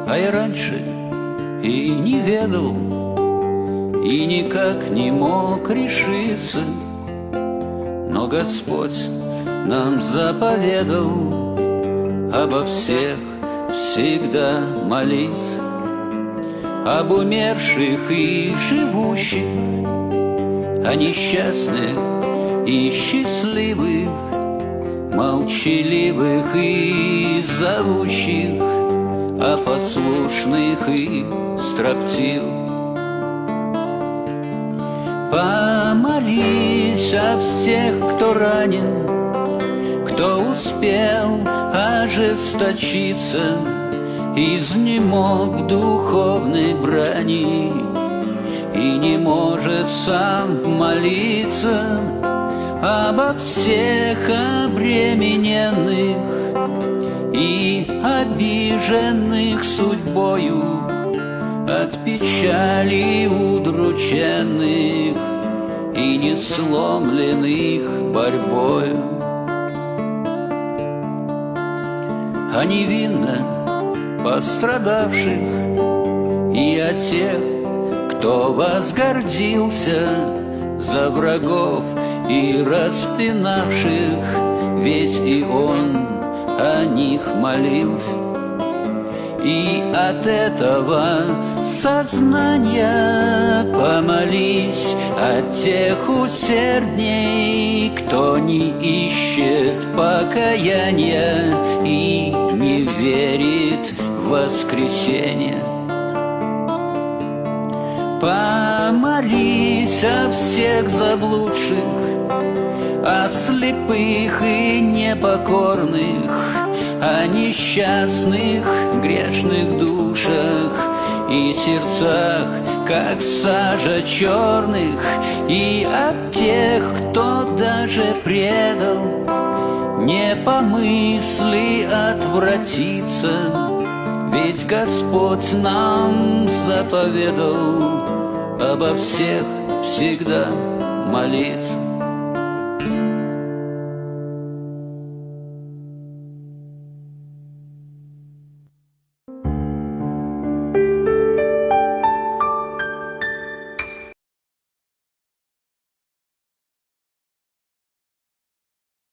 А я раньше и не ведал, и никак не мог решиться, но Господь нам заповедал обо всех всегда молиться, об умерших и живущих, о несчастных и счастливых, молчаливых и зовущих, о послушных и строптивых. Помолись о всех, кто ранен, кто успел ожесточиться, изнемог духовной брани и не может сам молиться, обо всех обремененных и обиженных судьбою, от печали удрученных и не сломленных борьбою. О невинно пострадавших и о тех, кто возгордился за врагов и распинавших, ведь и он о них молился. И от этого сознания помолись от тех усердней, кто не ищет покаяния и не верит в воскресенье. Помолись о всех заблудших, о слепых и непокорных, о несчастных грешных душах и сердцах, как сажа черных, и о тех, кто даже предал, не помысли отвратиться, ведь Господь нам заповедал обо всех всегда молиться.